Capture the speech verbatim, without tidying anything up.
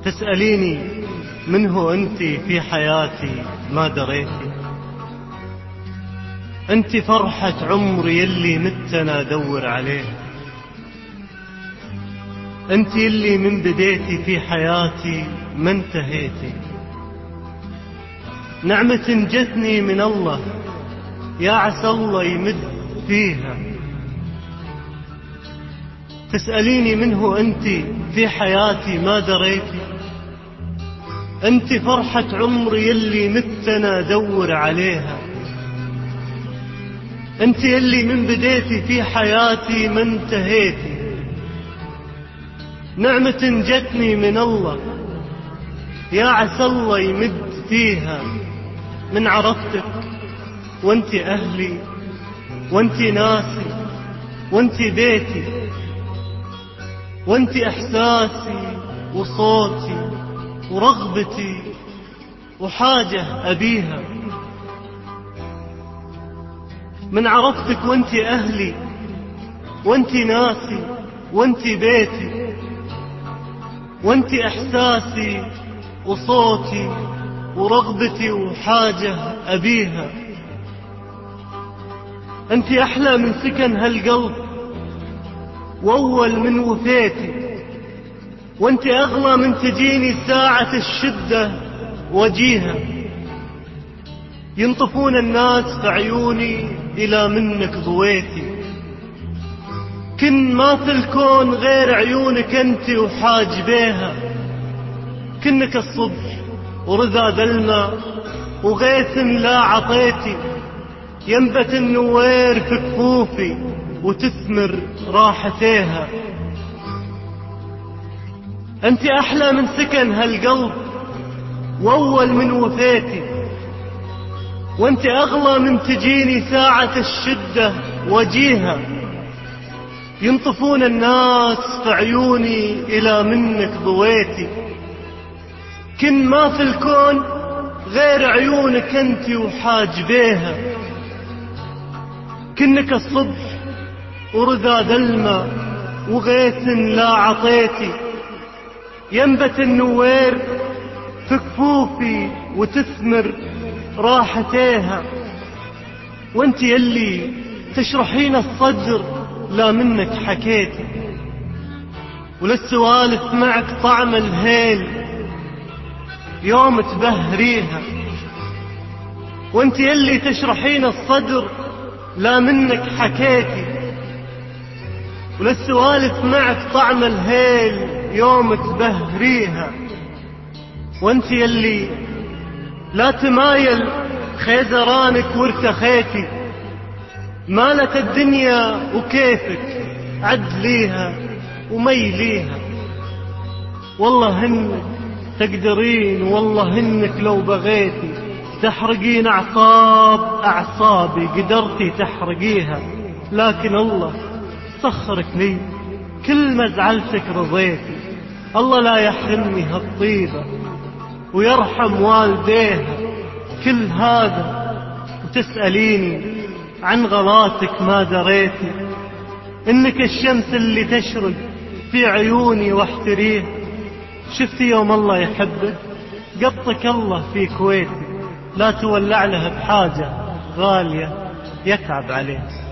تسأليني من هو أنت في حياتي ما دريتي. أنت فرحة عمري يلي متنا أدور عليها. أنت يلي من بديتي في حياتي ما انتهيتي. نعمة جتني من الله يا عسى الله يمد فيها. تسأليني من هو أنت في حياتي ما دريتي. أنت فرحة عمري يلي متنا أدور عليها. أنت يلي من بديتي في حياتي ما انتهيتي. نعمة جتني من الله يا عسى الله يمد فيها. من عرفتك وانت أهلي وانت ناسي وانت بيتي وانت إحساسي وصوتي ورغبتي وحاجة أبيها. من عرفتك وانت أهلي وانت ناسي وانت بيتي وانت إحساسي وصوتي ورغبتي وحاجة أبيها. أنت أحلى من سكن هالقلب وأول من وفيتي. وأنت أغلى من تجيني ساعة الشدة وجيها. ينطفون الناس في عيوني إلى منك ضويتي. كن ما في الكون غير عيونك أنت وحاجبيها. كنك الصبح ورذا ذلمة وغيث لا عطيتي. ينبت النوير في كفوفي وتثمر راحتيها. أنت أحلى من سكن هالقلب وأول من وفيتي. وأنت أغلى من تجيني ساعة الشدة وجيها. ينطفون الناس في عيوني إلى منك ضويتي. كن ما في الكون غير عيونك أنت وحاجبيها. كنك الصبح ورذا ذلمة وغيث لا عطيتي. ينبت النوير في كفوفي وتثمر راحتيها. وانت يلي تشرحين الصدر لا منك حكيتي. وللسوالف معك طعم الهيل يوم تبهريها. وانت يلي تشرحين الصدر لا منك حكيتي. وللسوالف معك طعم الهيل يوم تبهريها. وانت يلي لا تمايل خيزرانك وارتخيتي. مالت الدنيا وكيفك عدليها وميليها. والله هنك تقدرين والله هنك لو بغيتي تحرقين أعصاب أعصابي قدرتي تحرقيها. لكن الله سخرك لي كل ما زعلتك رضيتي. الله لا يحرمني هالطيبة ويرحم والديها. كل هذا وتسأليني عن غلاتك ما دريتي. إنك الشمس اللي تشرق في عيوني واحتريها. شفتي يوم الله يحبك قطك الله في كويتي. لا تولع له بحاجة غالية يتعب عليه.